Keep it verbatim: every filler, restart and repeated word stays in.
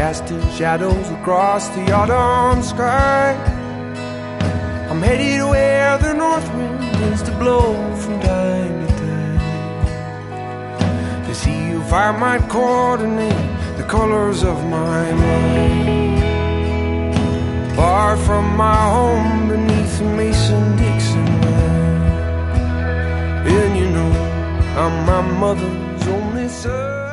casting shadows across the autumn sky. I'm headed where the north wind tends to blow from time to time, to see if I might coordinate the colors of my mind. Far from my home beneath the Mason-Dixon line. And you know, I'm my mother's only son.